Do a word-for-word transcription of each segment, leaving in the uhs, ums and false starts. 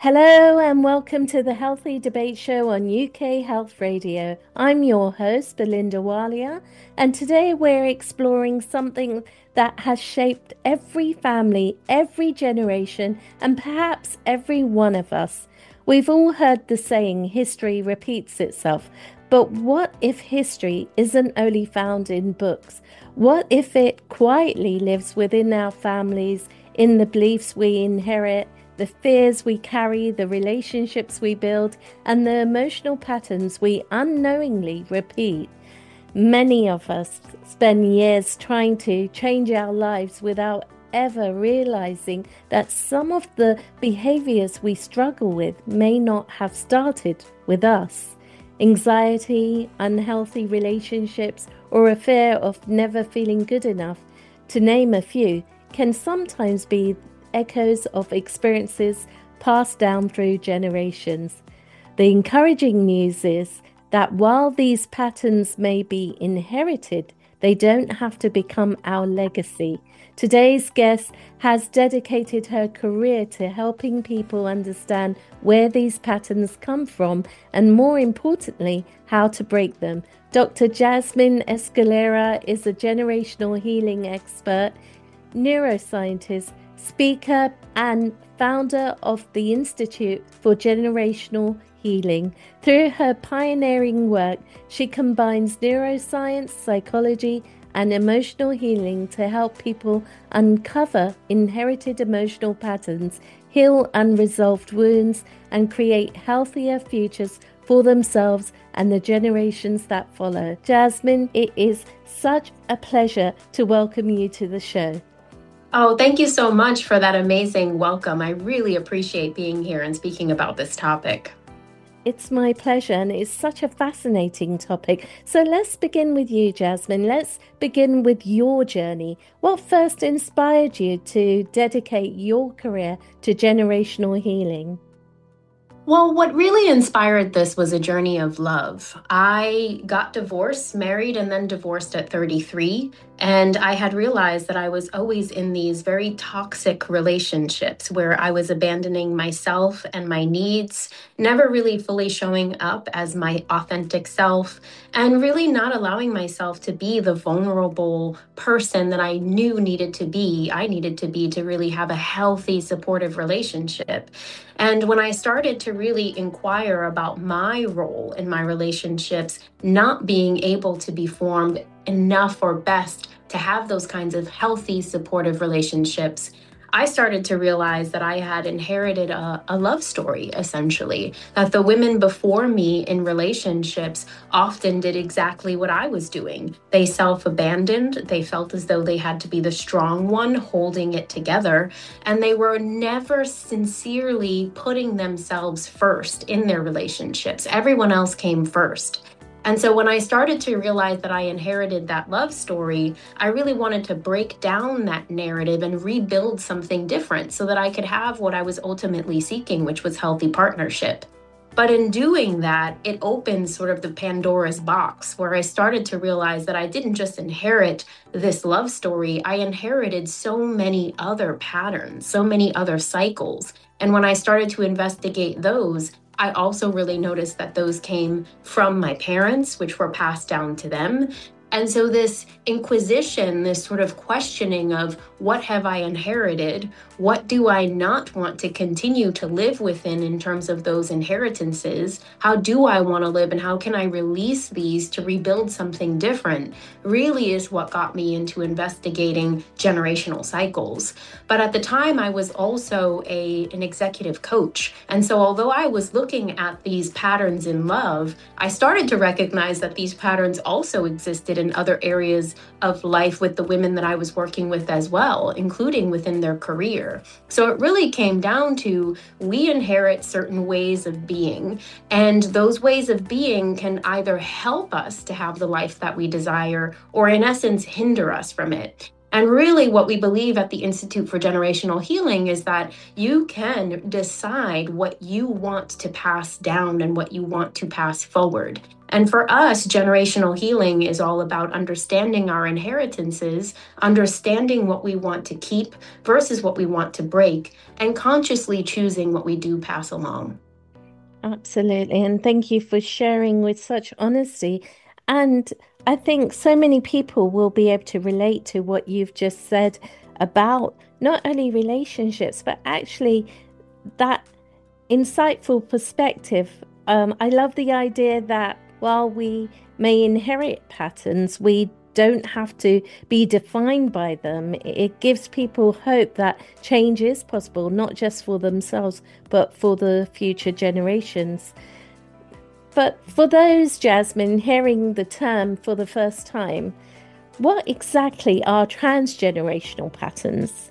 Hello and welcome to the Healthy Debate Show on U K Health Radio. I'm your host, Belinda Walia, and today we're exploring something that has shaped every family, every generation, and perhaps every one of us. We've all heard the saying, history repeats itself. But what if history isn't only found in books? What if it quietly lives within our families, in the beliefs we inherit, the fears we carry, the relationships we build, and the emotional patterns we unknowingly repeat? Many of us spend years trying to change our lives without ever realizing that some of the behaviors we struggle with may not have started with us. Anxiety, unhealthy relationships, or a fear of never feeling good enough, to name a few, can sometimes be echoes of experiences passed down through generations. The encouraging news is that while these patterns may be inherited, they don't have to become our legacy. Today's guest has dedicated her career to helping people understand where these patterns come from and, more importantly, how to break them. Doctor Jasmine Escalera is a generational healing expert, neuroscientist, speaker, and founder of the Institute for Generational Healing. Through her pioneering work, she combines neuroscience, psychology, and emotional healing to help people uncover inherited emotional patterns, heal unresolved wounds, and create healthier futures for themselves and the generations that follow. Jasmine, it is such a pleasure to welcome you to the show. Oh, thank you so much for that amazing welcome. I really appreciate being here and speaking about this topic. It's my pleasure, and it's such a fascinating topic. So let's begin with you, Jasmine. Let's begin with your journey. What first inspired you to dedicate your career to generational healing? Well, what really inspired this was a journey of love. I got divorced, married, and then divorced at thirty-three. And I had realized that I was always in these very toxic relationships where I was abandoning myself and my needs, never really fully showing up as my authentic self, and really not allowing myself to be the vulnerable person that I knew needed to be. I needed to be to really have a healthy, supportive relationship. And when I started to really inquire about my role in my relationships, not being able to be formed enough or best to have those kinds of healthy, supportive relationships, I started to realize that I had inherited a, a love story, essentially, that the women before me in relationships often did exactly what I was doing. They self-abandoned. They felt as though they had to be the strong one holding it together, and they were never sincerely putting themselves first in their relationships. Everyone else came first. And so when I started to realize that I inherited that love story, I really wanted to break down that narrative and rebuild something different so that I could have what I was ultimately seeking, which was healthy partnership. But in doing that, it opened sort of the Pandora's box where I started to realize that I didn't just inherit this love story, I inherited so many other patterns, so many other cycles. And when I started to investigate those, I also really noticed that those came from my parents, which were passed down to them. And so this inquisition, this sort of questioning of what have I inherited? What do I not want to continue to live within in terms of those inheritances? How do I want to live and how can I release these to rebuild something different? Really is what got me into investigating generational cycles. But at the time, I was also a, an executive coach. And so although I was looking at these patterns in love, I started to recognize that these patterns also existed in other areas of life with the women that I was working with as well, including within their career. So it really came down to we inherit certain ways of being, and those ways of being can either help us to have the life that we desire or in essence hinder us from it. And really, what we believe at the Institute for Generational Healing is that you can decide what you want to pass down and what you want to pass forward. And for us, generational healing is all about understanding our inheritances, understanding what we want to keep versus what we want to break, and consciously choosing what we do pass along. Absolutely. And thank you for sharing with such honesty. And I think so many people will be able to relate to what you've just said about not only relationships, but actually that insightful perspective. Um, I love the idea that while we may inherit patterns, we don't have to be defined by them. It gives people hope that change is possible, not just for themselves, but for the future generations. But for those, Jasmine, hearing the term for the first time, what exactly are transgenerational patterns?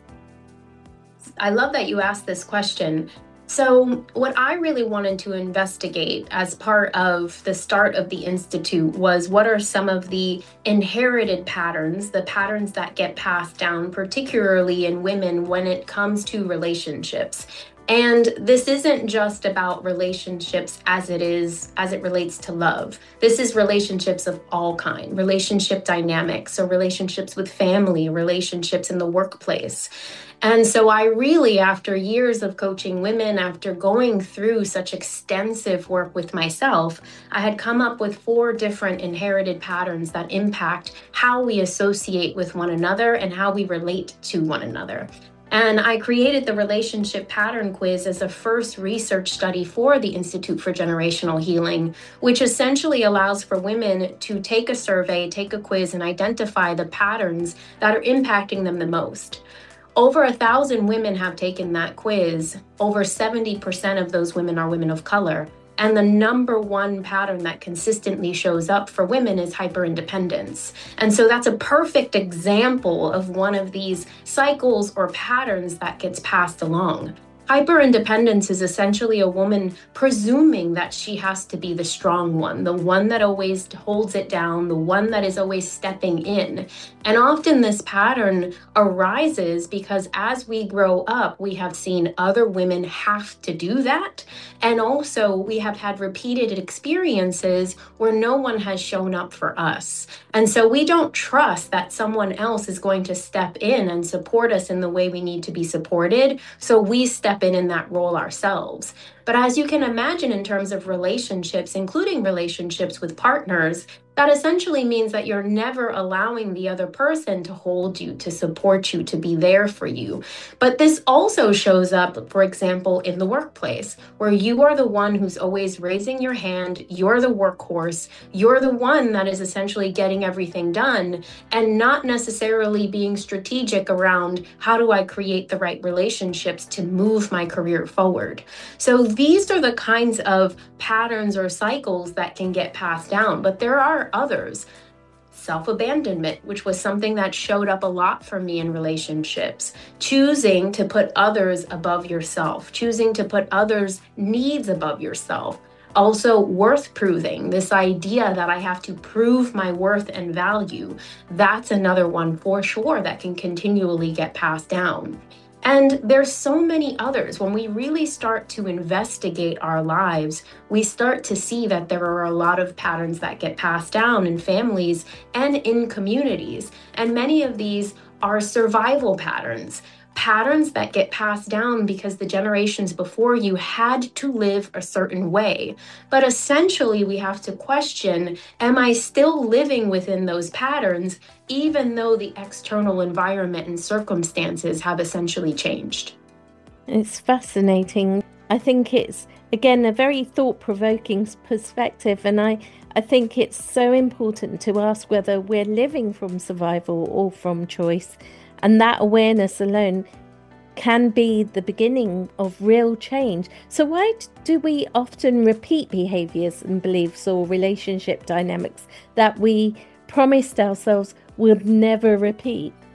I love that you asked this question. So, what I really wanted to investigate as part of the start of the Institute was what are some of the inherited patterns, the patterns that get passed down, particularly in women when it comes to relationships. And this isn't just about relationships as it is, as it relates to love. This is relationships of all kind, relationship dynamics, so relationships with family, relationships in the workplace. And so I really, after years of coaching women, after going through such extensive work with myself, I had come up with four different inherited patterns that impact how we associate with one another and how we relate to one another. And I created the relationship pattern quiz as a first research study for the Institute for Generational Healing, which essentially allows for women to take a survey, take a quiz, and identify the patterns that are impacting them the most. Over a thousand women have taken that quiz. Over seventy percent of those women are women of color. And the number one pattern that consistently shows up for women is hyperindependence. And so that's a perfect example of one of these cycles or patterns that gets passed along. Hyperindependence is essentially a woman presuming that she has to be the strong one, the one that always holds it down, the one that is always stepping in. And often this pattern arises because as we grow up, we have seen other women have to do that. And also we have had repeated experiences where no one has shown up for us. And so we don't trust that someone else is going to step in and support us in the way we need to be supported. So we step in in that role ourselves. But as you can imagine, in terms of relationships, including relationships with partners, that essentially means that you're never allowing the other person to hold you, to support you, to be there for you. But this also shows up, for example, in the workplace, where you are the one who's always raising your hand, you're the workhorse, you're the one that is essentially getting everything done, and not necessarily being strategic around how do I create the right relationships to move my career forward. So these are the kinds of patterns or cycles that can get passed down, but there are others. Self-abandonment, which was something that showed up a lot for me in relationships. Choosing to put others above yourself, choosing to put others' needs above yourself. Also, worth proving, this idea that I have to prove my worth and value. That's another one for sure that can continually get passed down. And there's so many others. When we really start to investigate our lives, we start to see that there are a lot of patterns that get passed down in families and in communities. And many of these are survival patterns. Patterns that get passed down because the generations before you had to live a certain way. But essentially, we have to question, am I still living within those patterns, even though the external environment and circumstances have essentially changed? It's fascinating. I think it's, again, a very thought-provoking perspective. And I, I think it's so important to ask whether we're living from survival or from choice. And that awareness alone can be the beginning of real change. So why do we often repeat behaviors and beliefs or relationship dynamics that we promised ourselves would never repeat?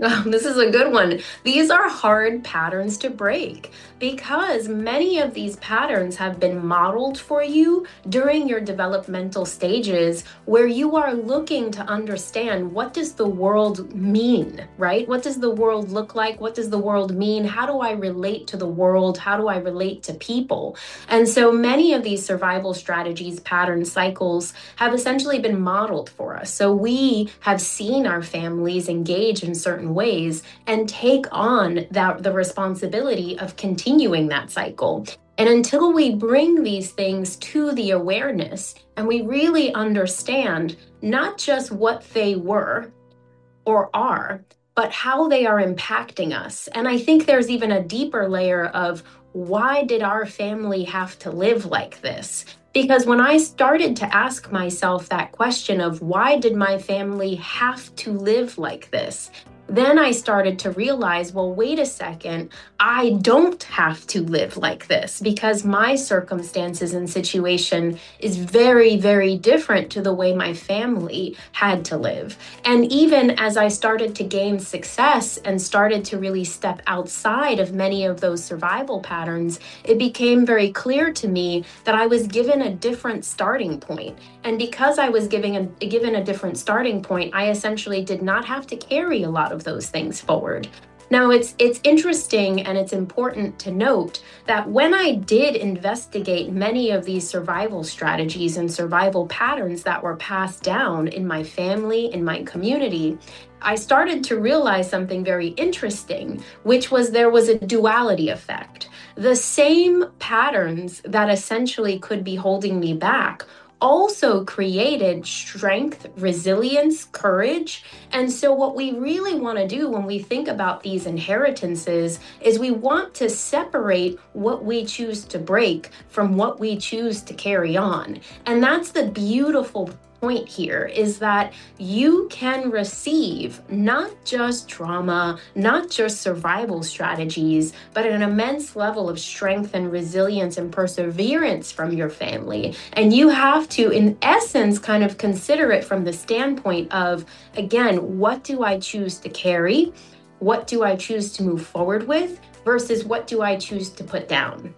Oh, this is a good one. These are hard patterns to break because many of these patterns have been modeled for you during your developmental stages where you are looking to understand what does the world mean, right? What does the world look like? What does the world mean? How do I relate to the world? How do I relate to people? And so many of these survival strategies, patterns, cycles have essentially been modeled for us. So we have seen our families engage in certain ways and take on that the responsibility of continuing that cycle. And until we bring these things to the awareness and we really understand not just what they were or are, but how they are impacting us. And I think there's even a deeper layer of why did our family have to live like this? Because when I started to ask myself that question of why did my family have to live like this? Then I started to realize, well, wait a second, I don't have to live like this because my circumstances and situation is very, very different to the way my family had to live. And even as I started to gain success and started to really step outside of many of those survival patterns, it became very clear to me that I was given a different starting point. And because I was giving a, given a different starting point, I essentially did not have to carry a lot of those things forward. Now, it's it's interesting and it's important to note that when I did investigate many of these survival strategies and survival patterns that were passed down in my family, in my community, I started to realize something very interesting, which was there was a duality effect. The same patterns that essentially could be holding me back also created strength, resilience, courage. And so, what we really want to do when we think about these inheritances is we want to separate what we choose to break from what we choose to carry on. And that's the beautiful point here is that you can receive not just trauma, not just survival strategies, but an immense level of strength and resilience and perseverance from your family. And you have to, in essence, kind of consider it from the standpoint of, again, what do I choose to carry? What do I choose to move forward with versus what do I choose to put down?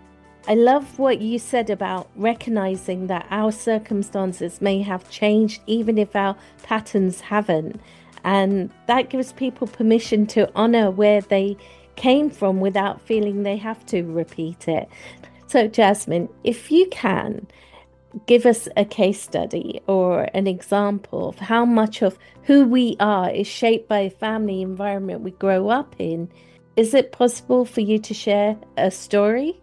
I love what you said about recognizing that our circumstances may have changed, even if our patterns haven't. And that gives people permission to honor where they came from without feeling they have to repeat it. So, Jasmine, if you can give us a case study or an example of how much of who we are is shaped by a family environment we grow up in, is it possible for you to share a story?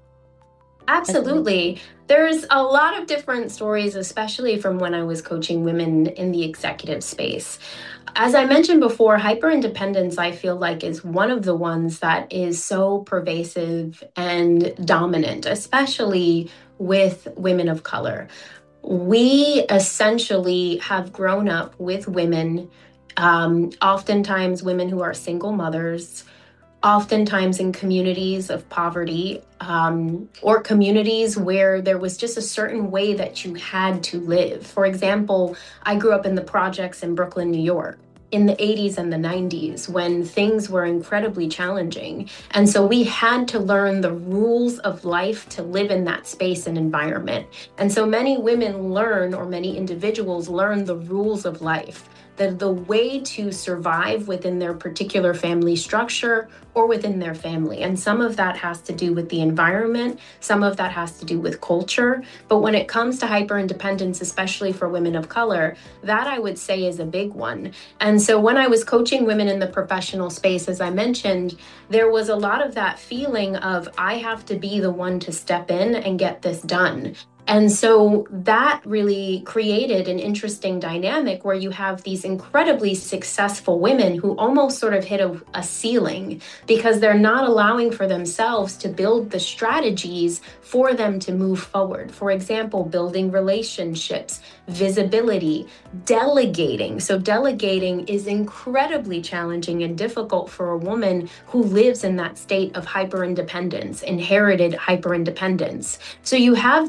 Absolutely. There's a lot of different stories, especially from when I was coaching women in the executive space. As I mentioned before, hyperindependence, I feel like, is one of the ones that is so pervasive and dominant, especially with women of color. We essentially have grown up with women, um, oftentimes women who are single mothers, oftentimes in communities of poverty, um, or communities where there was just a certain way that you had to live. For example, I grew up in the projects in Brooklyn, New York, in the eighties and the nineties when things were incredibly challenging. And so we had to learn the rules of life to live in that space and environment. And so many women learn, or many individuals learn, the rules of life, the, the way to survive within their particular family structure or within their family. And some of that has to do with the environment, some of that has to do with culture. But when it comes to hyperindependence, especially for women of color, that I would say is a big one. And so when I was coaching women in the professional space, as I mentioned, there was a lot of that feeling of, I have to be the one to step in and get this done. And so that really created an interesting dynamic where you have these incredibly successful women who almost sort of hit a, a ceiling because they're not allowing for themselves to build the strategies for them to move forward. For example, building relationships, visibility, delegating. So delegating is incredibly challenging and difficult for a woman who lives in that state of hyperindependence, inherited hyperindependence. So you have these women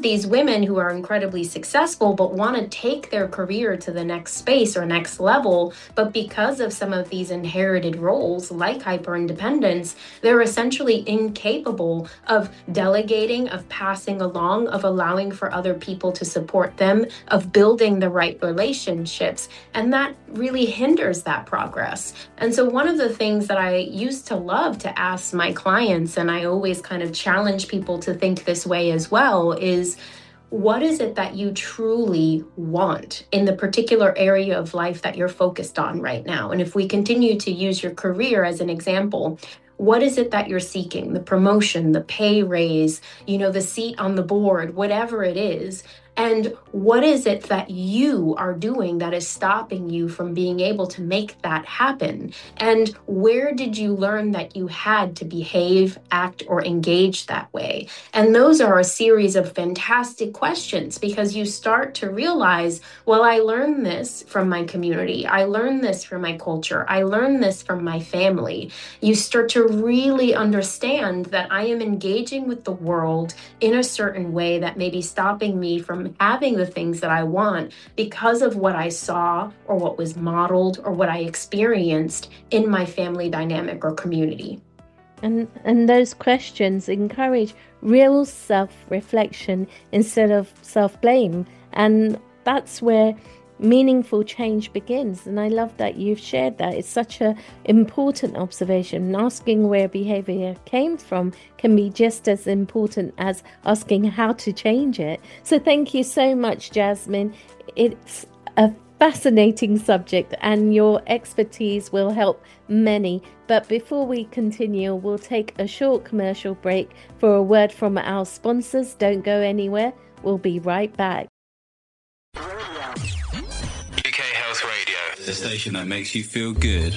women who are incredibly successful but want to take their career to the next space or next level, but because of some of these inherited roles like hyperindependence, they're essentially incapable of delegating, of passing along, of allowing for other people to support them, of building the right relationships. And that really hinders that progress. And so one of the things that I used to love to ask my clients, and I always kind of challenge people to think this way as well, is what is it that you truly want in the particular area of life that you're focused on right now? And if we continue to use your career as an example, what is it that you're seeking? The promotion, the pay raise, you know, the seat on the board, whatever it is. And what is it that you are doing that is stopping you from being able to make that happen? And where did you learn that you had to behave, act, or engage that way? And those are a series of fantastic questions, because you start to realize, well, I learned this from my community. I learned this from my culture. I learned this from my family. You start to really understand that I am engaging with the world in a certain way that may be stopping me from having the things that I want because of what I saw or what was modeled or what I experienced in my family dynamic or community. And, and those questions encourage real self-reflection instead of self-blame. And that's where meaningful change begins. And I love that you've shared that. It's such an important observation. Asking where behavior came from can be just as important as asking how to change it. So thank you so much, Jasmine. It's a fascinating subject and your expertise will help many. But before we continue, we'll take a short commercial break for a word from our sponsors. Don't go anywhere. We'll be right back. The station that makes you feel good.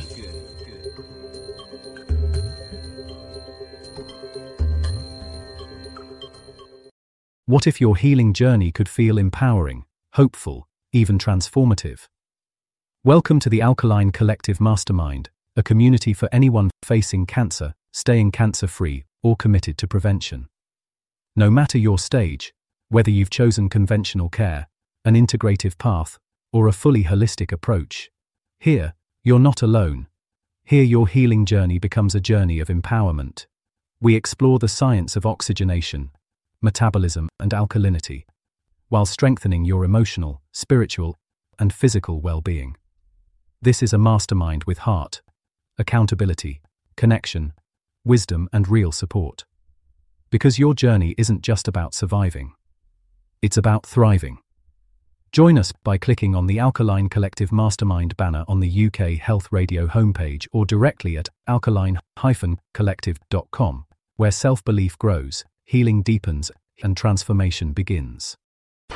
What if your healing journey could feel empowering, hopeful, even transformative? Welcome to the Alkaline Collective Mastermind, a community for anyone facing cancer, staying cancer-free, or committed to prevention. No matter your stage, whether you've chosen conventional care, an integrative path, or a fully holistic approach, here, you're not alone. Here your healing journey becomes a journey of empowerment. We explore the science of oxygenation, metabolism, and alkalinity, while strengthening your emotional, spiritual, and physical well-being. This is a mastermind with heart, accountability, connection, wisdom, and real support. Because your journey isn't just about surviving. It's about thriving. Join us by clicking on the Alkaline Collective Mastermind banner on the U K Health Radio homepage or directly at alkaline dash collective dot com, where self-belief grows, healing deepens, and transformation begins. U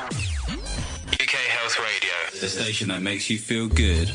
K Health Radio, the station that makes you feel good.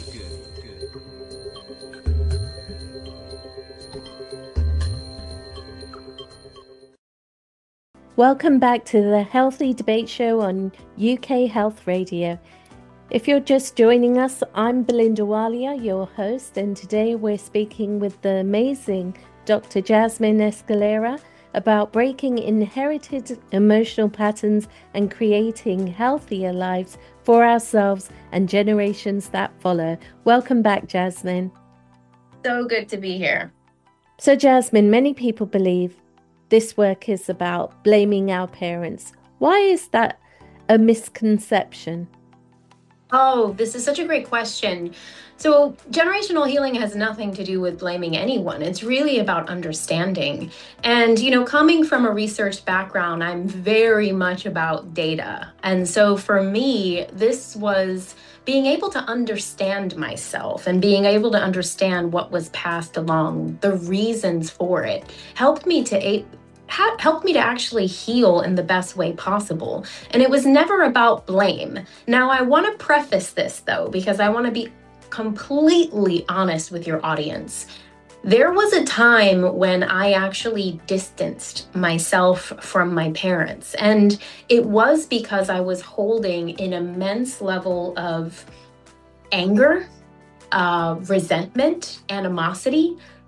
Welcome back to the Healthy Debate Show on U K Health Radio. If you're just joining us, I'm Belinda Walia, your host, and today we're speaking with the amazing Doctor Jasmine Escalera about breaking inherited emotional patterns and creating healthier lives for ourselves and generations that follow. Welcome back, Jasmine. So good to be here. So, Jasmine, many people believe this work is about blaming our parents. Why is that a misconception? Oh, this is such a great question. So generational healing has nothing to do with blaming anyone. It's really about understanding. And, you know, coming from a research background, I'm very much about data. And so for me, this was being able to understand myself and being able to understand what was passed along, the reasons for it, helped me to a- helped me to actually heal in the best way possible. And it was never about blame. Now, I want to preface this, though, because I want to be completely honest with your audience. There was a time when I actually distanced myself from my parents, and it was because I was holding an immense level of anger, uh, resentment, animosity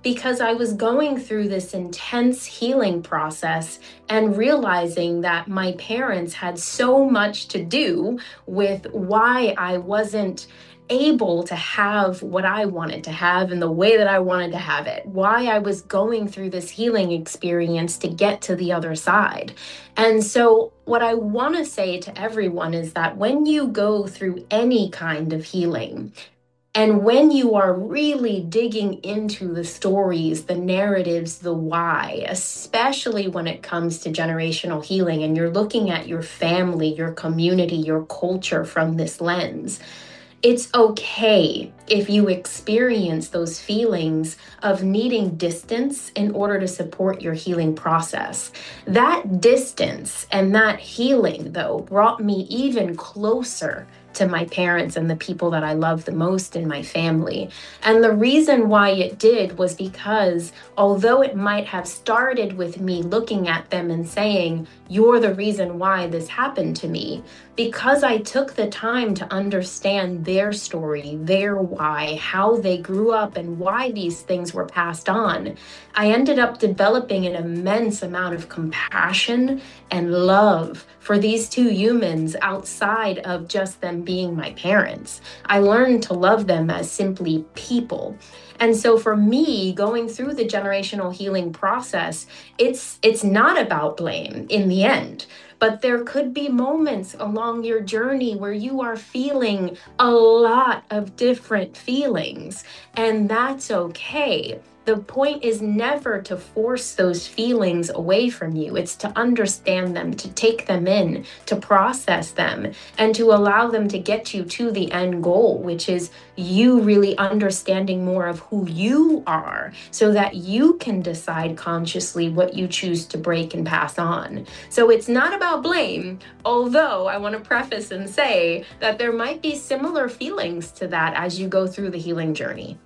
because I was going through this intense healing process and realizing that my parents had so much to do with why I wasn't able to have what I wanted to have in the way that I wanted to have it, why I was going through this healing experience to get to the other side. And so what I want to say to everyone is that when you go through any kind of healing, and when you are really digging into the stories, the narratives, the why, especially when it comes to generational healing, and you're looking at your family, your community, your culture from this lens, it's okay if you experience those feelings of needing distance in order to support your healing process. That distance and that healing, though, brought me even closer to my parents and the people that I love the most in my family. And the reason why it did was because although it might have started with me looking at them and saying, "You're the reason why this happened to me," because I took the time to understand their story, their why, how they grew up, and why these things were passed on, I ended up developing an immense amount of compassion and love for these two humans outside of just them being my parents. I learned to love them as simply people. And so for me, going through the generational healing process, it's it's not about blame in the end. But there could be moments along your journey where you are feeling a lot of different feelings, and that's okay. The point is never to force those feelings away from you. It's to understand them, to take them in, to process them, and to allow them to get you to the end goal, which is you really understanding more of who you are so that you can decide consciously what you choose to break and pass on. So it's not about blame, although I want to preface and say that there might be similar feelings to that as you go through the healing journey.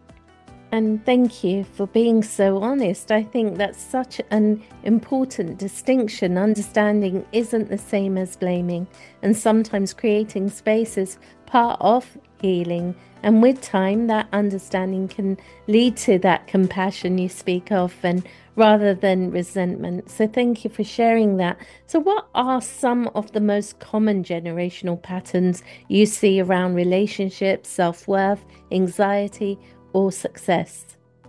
And thank you for being so honest. I think that's such an important distinction. Understanding isn't the same as blaming, and sometimes creating space is part of healing. And with time, that understanding can lead to that compassion you speak of, and rather than resentment. So thank you for sharing that. So what are some of the most common generational patterns you see around relationships, self-worth, anxiety, or success?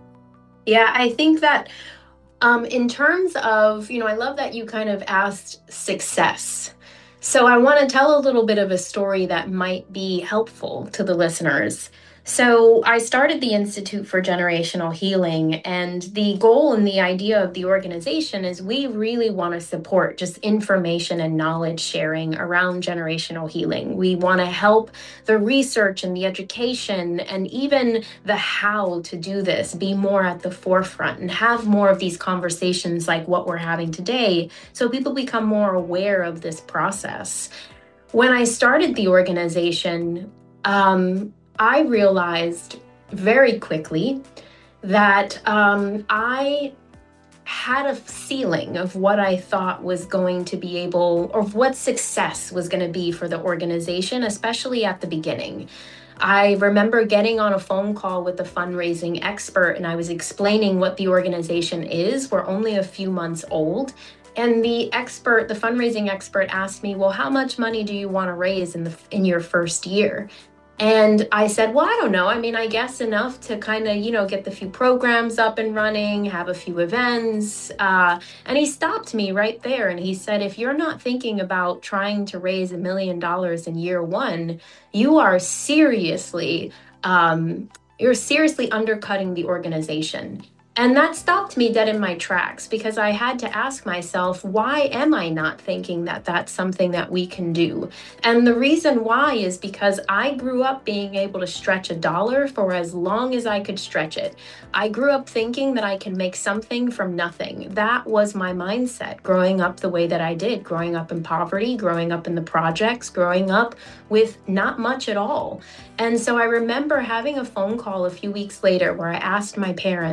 Yeah, I think that um, in terms of, you know, I love that you kind of asked success. So I want to tell a little bit of a story that might be helpful to the listeners. So I started the Institute for Generational Healing, and the goal and the idea of the organization is we really want to support just information and knowledge sharing around generational healing. We want to help the research and the education and even the how to do this be more at the forefront and have more of these conversations like what we're having today so people become more aware of this process. When I started the organization, um, I realized very quickly that um, I had a ceiling of what I thought was going to be able, or what success was going to be for the organization, especially at the beginning. I remember getting on a phone call with a fundraising expert, and I was explaining what the organization is. We're only a few months old. And the expert, the fundraising expert asked me, well, how much money do you want to raise in the in your first year? And I said, well, I don't know. I mean, I guess enough to kind of, you know, get the few programs up and running, have a few events. Uh, and he stopped me right there. And he said, if you're not thinking about trying to raise a million dollars in year one, you are seriously, um, you're seriously undercutting the organization. And that stopped me dead in my tracks because I had to ask myself, why am I not thinking that that's something that we can do? And the reason why is because I grew up being able to stretch a dollar for as long as I could stretch it. I grew up thinking that I can make something from nothing. That was my mindset growing up the way that I did, growing up in poverty, growing up in the projects, growing up with not much at all. And so I remember having a phone call a few weeks later where I asked my parents,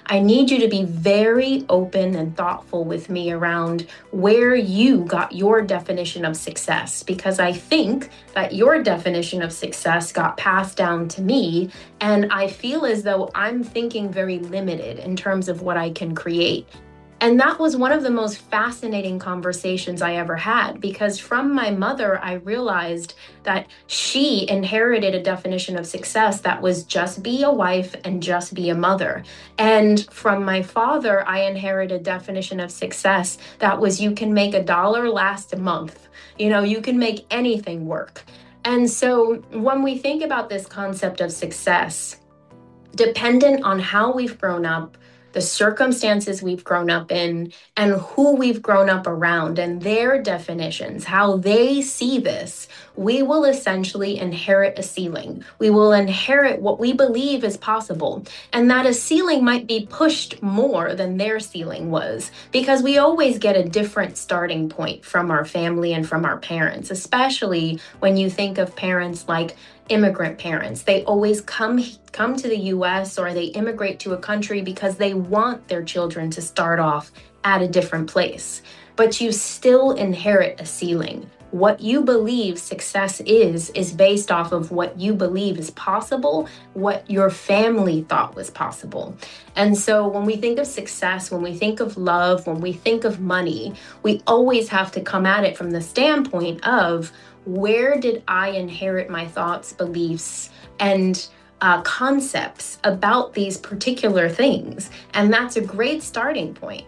I need you to be very open and thoughtful with me around where you got your definition of success, because I think that your definition of success got passed down to me, and I feel as though I'm thinking very limited in terms of what I can create. And that was one of the most fascinating conversations I ever had, because from my mother, I realized that she inherited a definition of success that was just be a wife and just be a mother. And from my father, I inherited a definition of success that was you can make a dollar last a month. You know, you can make anything work. And so when we think about this concept of success, dependent on how we've grown up, the circumstances we've grown up in, and who we've grown up around, and their definitions, how they see this, we will essentially inherit a ceiling. We will inherit what we believe is possible, and that a ceiling might be pushed more than their ceiling was, because we always get a different starting point from our family and from our parents, especially when you think of parents like immigrant parents. They always come come to the U S or they immigrate to a country because they want their children to start off at a different place. But you still inherit a ceiling. What you believe success is, is based off of what you believe is possible, what your family thought was possible. And so when we think of success, when we think of love, when we think of money, we always have to come at it from the standpoint of, where did I inherit my thoughts, beliefs, and uh, concepts about these particular things? And that's a great starting point.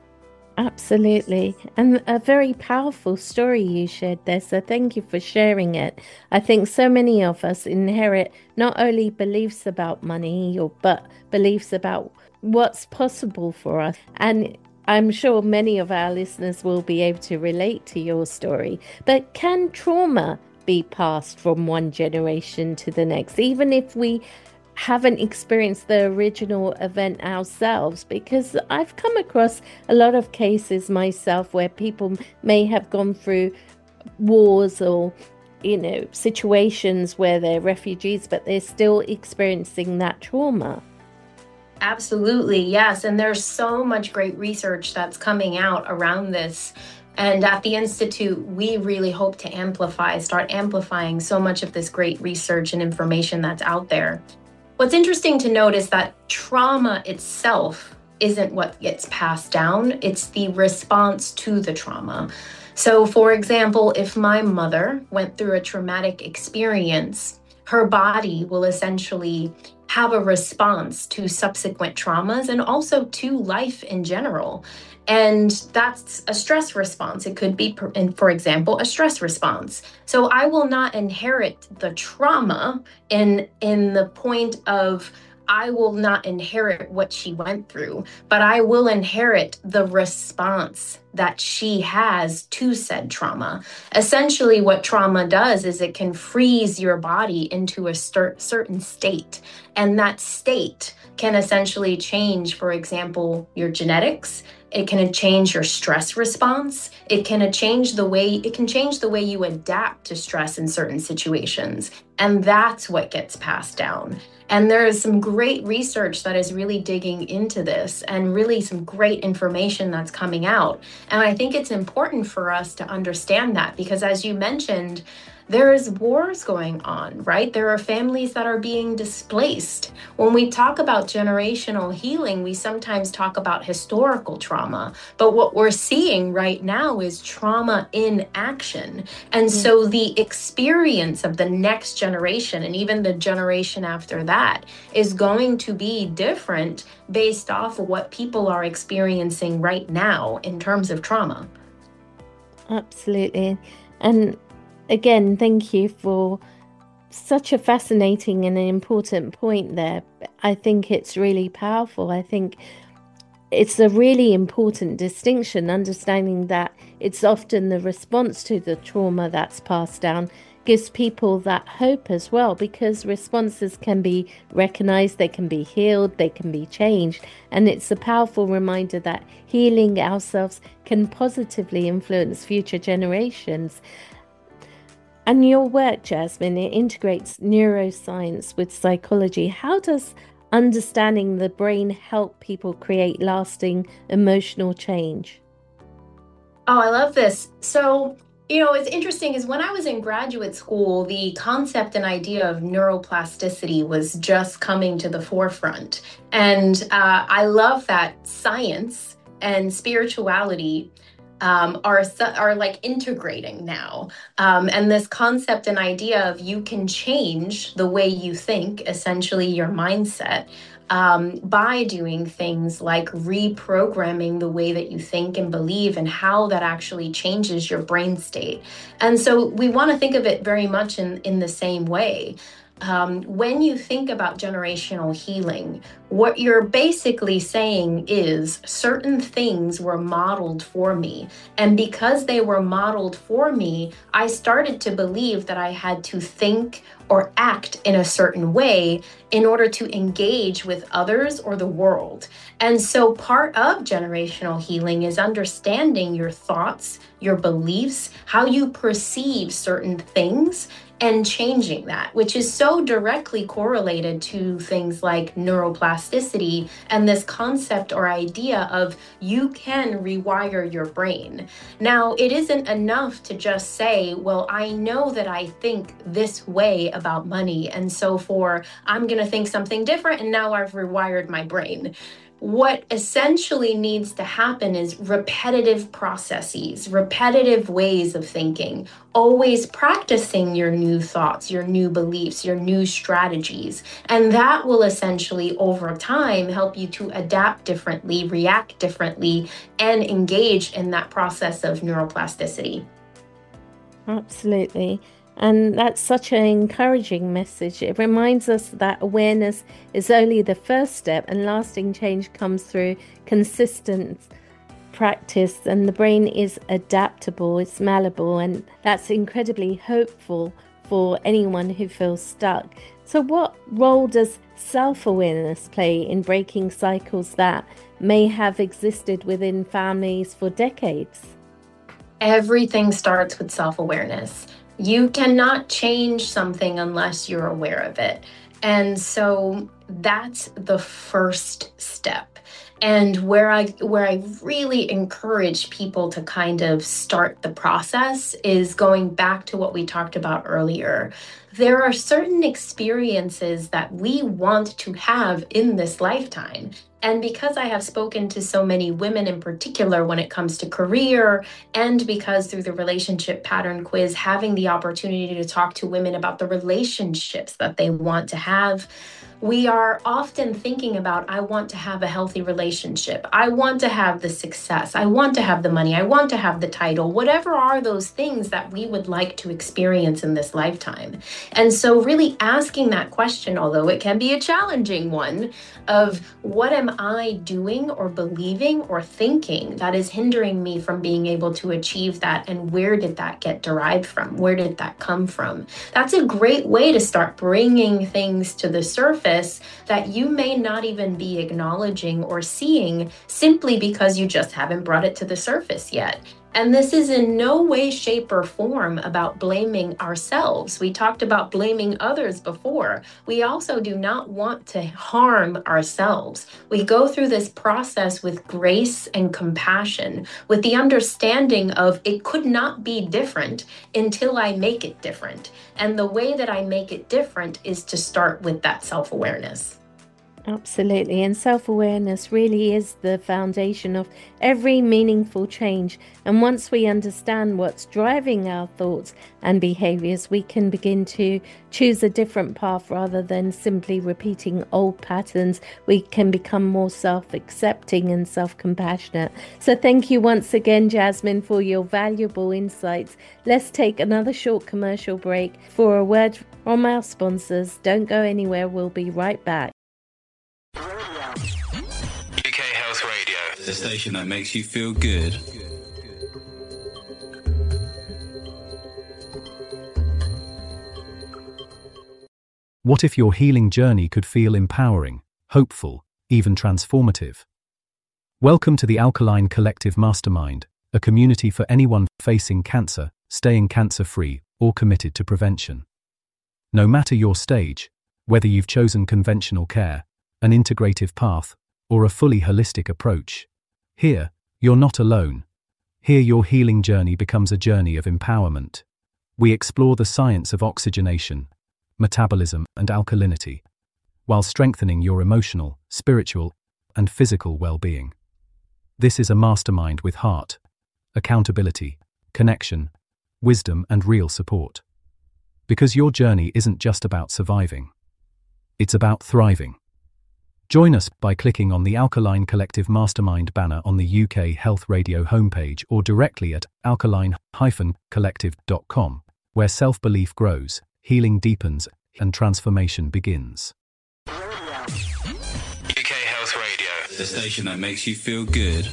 Absolutely. And a very powerful story you shared there. So thank you for sharing it. I think so many of us inherit not only beliefs about money, or but beliefs about what's possible for us. And I'm sure many of our listeners will be able to relate to your story. But can trauma be passed from one generation to the next, even if we haven't experienced the original event ourselves? Because I've come across a lot of cases myself where people may have gone through wars or, you know, situations where they're refugees, but they're still experiencing that trauma. Absolutely, yes. And there's so much great research that's coming out around this. And at the Institute, we really hope to amplify, start amplifying so much of this great research and information that's out there. What's interesting to note is that trauma itself isn't what gets passed down. It's the response to the trauma. So, for example, if my mother went through a traumatic experience, her body will essentially have a response to subsequent traumas and also to life in general. And that's a stress response. It could be, for example, a stress response. So I will not inherit the trauma in, in the point of I will not inherit what she went through, but I will inherit the response that she has to said trauma. Essentially, what trauma does is it can freeze your body into a cer- certain state. And that state can essentially change, for example, your genetics. It can change your stress response. It can change the way it can change the way you adapt to stress in certain situations. And that's what gets passed down. And there is some great research that is really digging into this, and really some great information that's coming out. And I think it's important for us to understand that, because as you mentioned, there is wars going on, right? There are families that are being displaced. When we talk about generational healing, we sometimes talk about historical trauma, but what we're seeing right now is trauma in action. And yeah. So the experience of the next generation, and even the generation after that, is going to be different based off of what people are experiencing right now in terms of trauma. Absolutely. And again, thank you for such a fascinating and an important point there. I think it's really powerful. I think it's a really important distinction, understanding that it's often the response to the trauma that's passed down gives people that hope as well, because responses can be recognized, they can be healed, they can be changed. And it's a powerful reminder that healing ourselves can positively influence future generations. And your work, Jasmine, it integrates neuroscience with psychology. How does understanding the brain help people create lasting emotional change? Oh, I love this. So, you know, it's interesting is when I was in graduate school, the concept and idea of neuroplasticity was just coming to the forefront. And uh, I love that science and spirituality um, are are like integrating now. Um, and this concept and idea of you can change the way you think, essentially your mindset, um, by doing things like reprogramming the way that you think and believe and how that actually changes your brain state. And so we want to think of it very much in, in the same way. Um, when you think about generational healing, what you're basically saying is certain things were modeled for me. And because they were modeled for me, I started to believe that I had to think or act in a certain way in order to engage with others or the world. And so part of generational healing is understanding your thoughts, your beliefs, how you perceive certain things, and changing that, which is so directly correlated to things like neuroplasticity and this concept or idea of you can rewire your brain. Now, it isn't enough to just say, well, I know that I think this way about money, and so for I'm going to think something different, and now I've rewired my brain. What essentially needs to happen is repetitive processes, repetitive ways of thinking, always practicing your new thoughts, your new beliefs, your new strategies. And that will essentially, over time, help you to adapt differently, react differently, and engage in that process of neuroplasticity. Absolutely. And that's such an encouraging message. It reminds us that awareness is only the first step and lasting change comes through consistent practice, and the brain is adaptable, it's malleable, and that's incredibly hopeful for anyone who feels stuck. So what role does self-awareness play in breaking cycles that may have existed within families for decades? Everything starts with self-awareness. You cannot change something unless you're aware of it. And so that's the first step. And where I where I really encourage people to kind of start the process is going back to what we talked about earlier. There are certain experiences that we want to have in this lifetime. And because I have spoken to so many women in particular when it comes to career, and because through the relationship pattern quiz, having the opportunity to talk to women about the relationships that they want to have, we are often thinking about, I want to have a healthy relationship. I want to have the success. I want to have the money. I want to have the title. Whatever are those things that we would like to experience in this lifetime. And so really asking that question, although it can be a challenging one, of what am I doing or believing or thinking that is hindering me from being able to achieve that? And where did that get derived from? Where did that come from? That's a great way to start bringing things to the surface that you may not even be acknowledging or seeing simply because you just haven't brought it to the surface yet. And this is in no way, shape, or form about blaming ourselves. We talked about blaming others before. We also do not want to harm ourselves. We go through this process with grace and compassion, with the understanding of it could not be different until I make it different. And the way that I make it different is to start with that self-awareness. Absolutely. And self-awareness really is the foundation of every meaningful change. And once we understand what's driving our thoughts and behaviors, we can begin to choose a different path rather than simply repeating old patterns. We can become more self-accepting and self-compassionate. So thank you once again, Jasmine, for your valuable insights. Let's take another short commercial break for a word from our sponsors. Don't go anywhere. We'll be right back. U K Health Radio, the station that makes you feel good. What if your healing journey could feel empowering, hopeful, even transformative? Welcome to the Alkaline Collective Mastermind, a community for anyone facing cancer, staying cancer-free, or committed to prevention. No matter your stage, whether you've chosen conventional care, an integrative path, or a fully holistic approach. Here, you're not alone. Here your healing journey becomes a journey of empowerment. We explore the science of oxygenation, metabolism, and alkalinity, while strengthening your emotional, spiritual, and physical well-being. This is a mastermind with heart, accountability, connection, wisdom, and real support. Because your journey isn't just about surviving. It's about thriving. Join us by clicking on the Alkaline Collective Mastermind banner on the U K Health Radio homepage or directly at alkaline dash collective dot com, where self-belief grows, healing deepens, and transformation begins. U K Health Radio, the station that makes you feel good.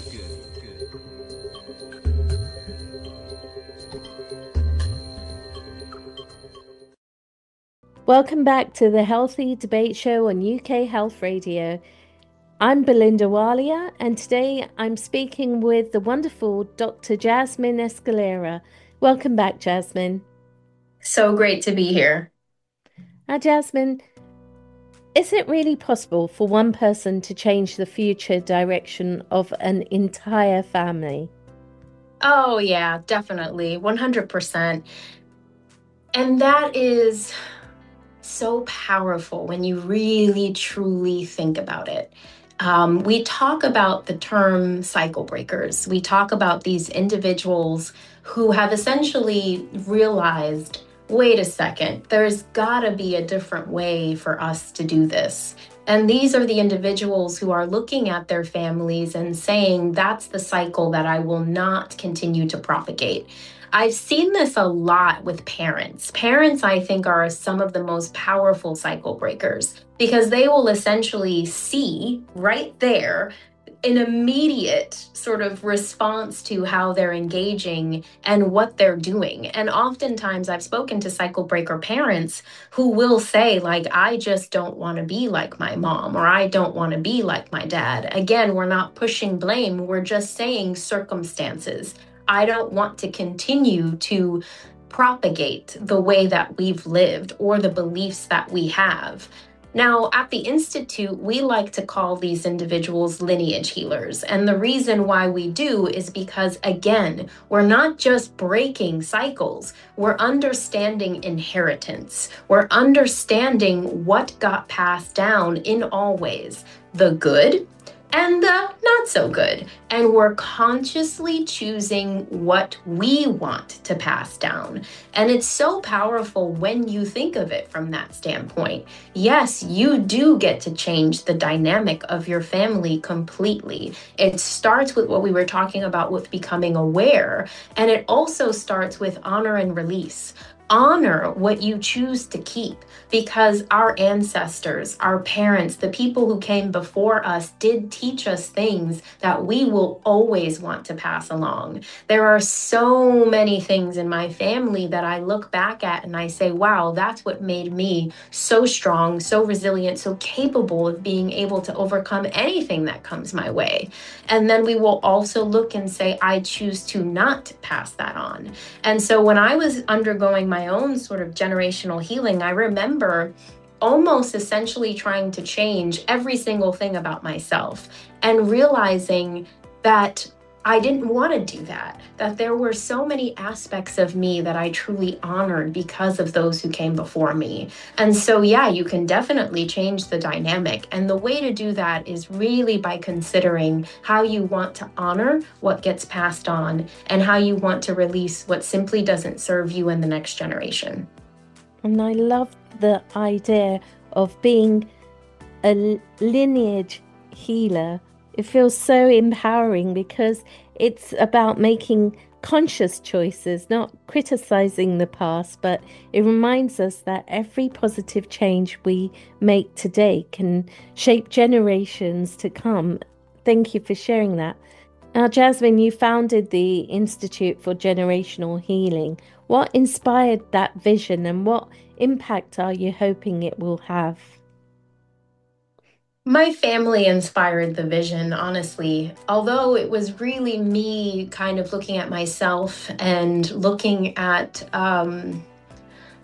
Welcome back to the Healthy Debate Show on U K Health Radio. I'm Belinda Walia, and today I'm speaking with the wonderful Doctor Jasmine Escalera. Welcome back, Jasmine. So great to be here. Now, Jasmine, is it really possible for one person to change the future direction of an entire family? Oh, yeah, definitely. one hundred percent. And that is so powerful when you really, truly think about it. Um, we talk about the term cycle breakers. We talk about these individuals who have essentially realized, wait a second, there's gotta be a different way for us to do this. And these are the individuals who are looking at their families and saying, that's the cycle that I will not continue to propagate. I've seen this a lot with parents. Parents, I think, are some of the most powerful cycle breakers because they will essentially see right there an immediate sort of response to how they're engaging and what they're doing. And oftentimes I've spoken to cycle breaker parents who will say, like, I just don't want to be like my mom, or I don't want to be like my dad. Again, we're not pushing blame. We're just saying circumstances. I don't want to continue to propagate the way that we've lived or the beliefs that we have. Now, at the Institute, we like to call these individuals lineage healers. And the reason why we do is because, again, we're not just breaking cycles, we're understanding inheritance. We're understanding what got passed down in all ways, the good and the not so good. And we're consciously choosing what we want to pass down. And it's so powerful when you think of it from that standpoint. Yes, you do get to change the dynamic of your family completely. It starts with what we were talking about with becoming aware. And it also starts with honor and release. Honor what you choose to keep, because our ancestors, our parents, the people who came before us did teach us things that we will always want to pass along. There are so many things in my family that I look back at and I say, wow, that's what made me so strong, so resilient, so capable of being able to overcome anything that comes my way. And then we will also look and say, I choose to not pass that on. And so when I was undergoing my own sort of generational healing, I remember almost essentially trying to change every single thing about myself and realizing that I didn't want to do that, that there were so many aspects of me that I truly honored because of those who came before me. And so, yeah, you can definitely change the dynamic. And the way to do that is really by considering how you want to honor what gets passed on and how you want to release what simply doesn't serve you in the next generation. And I love the idea of being a lineage healer. It feels so empowering because it's about making conscious choices, not criticizing the past, but it reminds us that every positive change we make today can shape generations to come. Thank you for sharing that. Now, Jasmine, you founded the Institute for Generational Healing. What inspired that vision and what impact are you hoping it will have? My family inspired the vision, honestly, although it was really me kind of looking at myself and looking at um,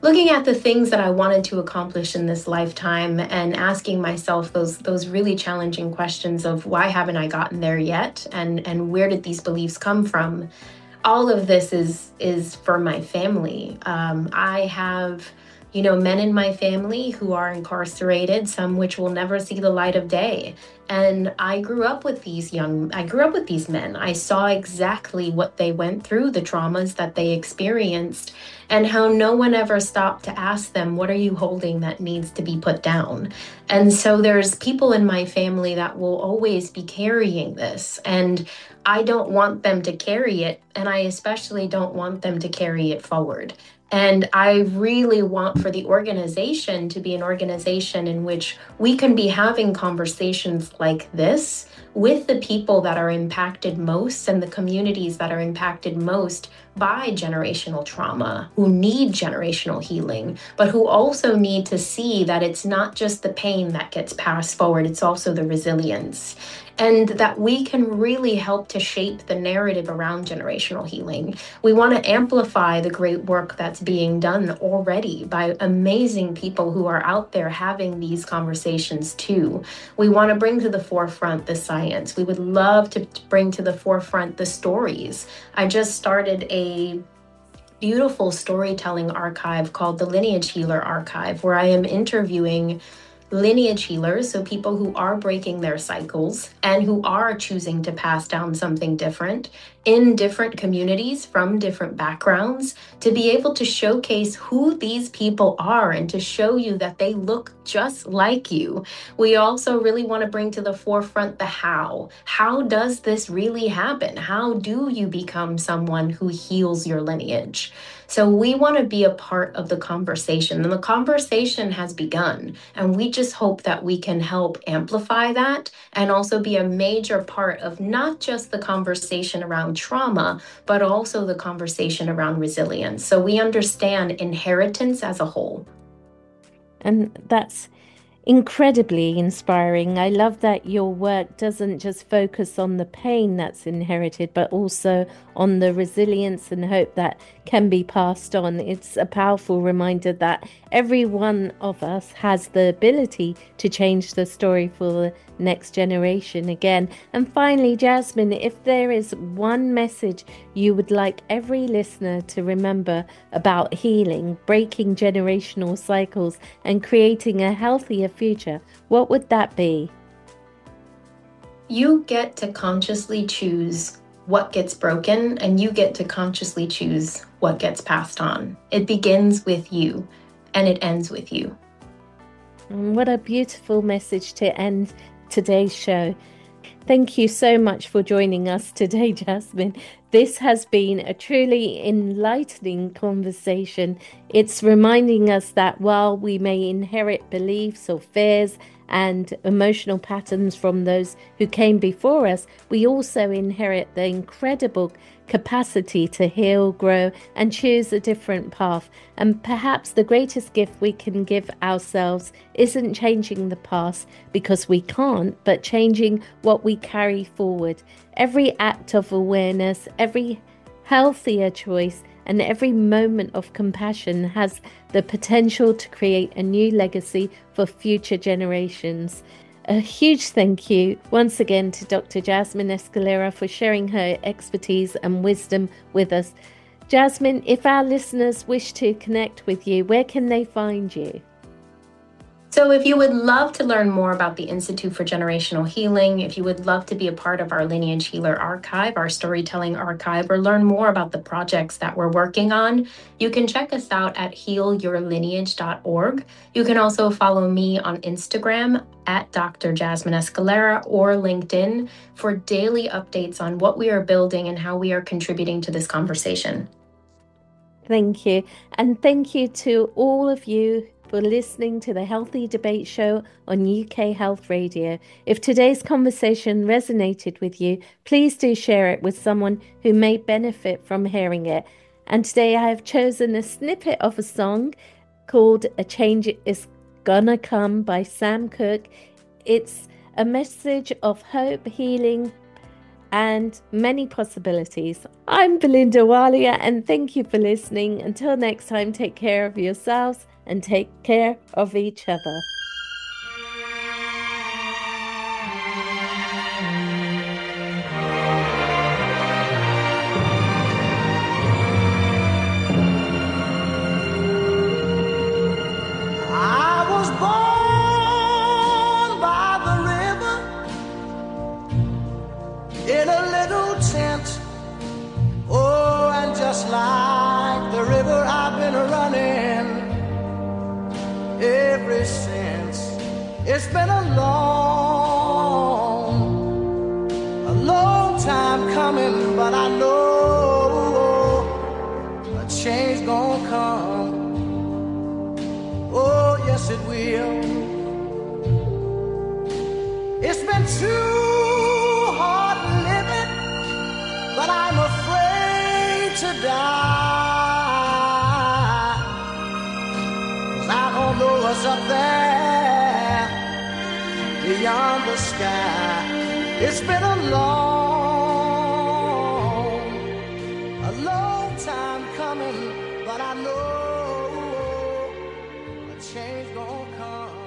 looking at the things that I wanted to accomplish in this lifetime and asking myself those those really challenging questions of why haven't I gotten there yet, and and where did these beliefs come from? All of this is is for my family. Um, I have, you know, men in my family who are incarcerated, some which will never see the light of day. And I grew up with these young, I grew up with these men. I saw exactly what they went through, the traumas that they experienced, and how no one ever stopped to ask them, what are you holding that needs to be put down? And so there's people in my family that will always be carrying this. And I don't want them to carry it. And I especially don't want them to carry it forward. And I really want for the organization to be an organization in which we can be having conversations like this with the people that are impacted most and the communities that are impacted most by generational trauma, who need generational healing, but who also need to see that it's not just the pain that gets passed forward, it's also the resilience. And that we can really help to shape the narrative around generational healing. We want to amplify the great work that's being done already by amazing people who are out there having these conversations too. We want to bring to the forefront the science. We would love to bring to the forefront the stories. I just started a beautiful storytelling archive called the Lineage Healer Archive, where I am interviewing lineage healers, so people who are breaking their cycles and who are choosing to pass down something different in different communities from different backgrounds, to be able to showcase who these people are and to show you that they look just like you. We also really want to bring to the forefront the how. How does this really happen? How do you become someone who heals your lineage? So we want to be a part of the conversation, and the conversation has begun, and we just hope that we can help amplify that and also be a major part of not just the conversation around trauma, but also the conversation around resilience. So we understand inheritance as a whole. And that's incredibly inspiring. I love that your work doesn't just focus on the pain that's inherited, but also on the resilience and hope that can be passed on. It's a powerful reminder that every one of us has the ability to change the story for the next generation again. And finally, Jasmine, if there is one message you would like every listener to remember about healing, breaking generational cycles, and creating a healthier future, what would that be? You get to consciously choose what gets broken, and you get to consciously choose what gets passed on. It begins with you, and it ends with you. And what a beautiful message to end today's show. Thank you so much for joining us today, Jasmine. This has been a truly enlightening conversation. It's reminding us that while we may inherit beliefs or fears and emotional patterns from those who came before us, we also inherit the incredible capacity to heal, grow, and choose a different path. And perhaps the greatest gift we can give ourselves isn't changing the past because we can't, but changing what we carry forward. Every act of awareness, every healthier choice, and every moment of compassion has the potential to create a new legacy for future generations. A huge thank you once again to Doctor Jasmine Escalera for sharing her expertise and wisdom with us. Jasmine, if our listeners wish to connect with you, where can they find you? So if you would love to learn more about the Institute for Generational Healing, if you would love to be a part of our Lineage Healer Archive, our storytelling archive, or learn more about the projects that we're working on, you can check us out at heal your lineage dot org. You can also follow me on Instagram at Doctor Jasmine Escalera or LinkedIn for daily updates on what we are building and how we are contributing to this conversation. Thank you. And thank you to all of you for listening to the Healthy Debate Show on U K Health Radio. If today's conversation resonated with you, please do share it with someone who may benefit from hearing it. And today I have chosen a snippet of a song called A Change Is Gonna Come by Sam Cooke. It's a message of hope, healing, and many possibilities. I'm Belinda Walia, and thank you for listening. Until next time, take care of yourselves and take care of each other. I was born by the river in a little tent. Oh, and just like the river, I've been running ever since. It's been a long, a long time coming, but I know a change gonna come. Oh, yes, it will. It's been too hard living, but I'm afraid to die. 'Cause I don't know what's up there beyond the sky. It's been a long, a long time coming, but I know change gonna come.